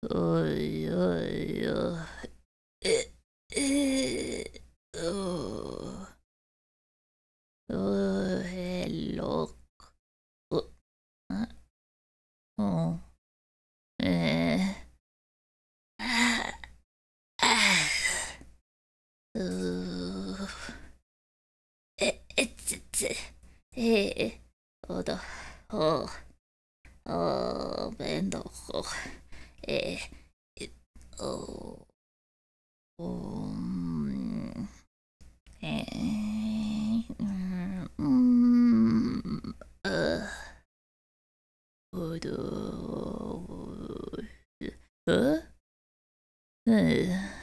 おいおいおい。おおへろ。お、あ、お、えあ、あ、うえ、おど、お、お、べんどこ、え、え、お、お、ん、おど、え、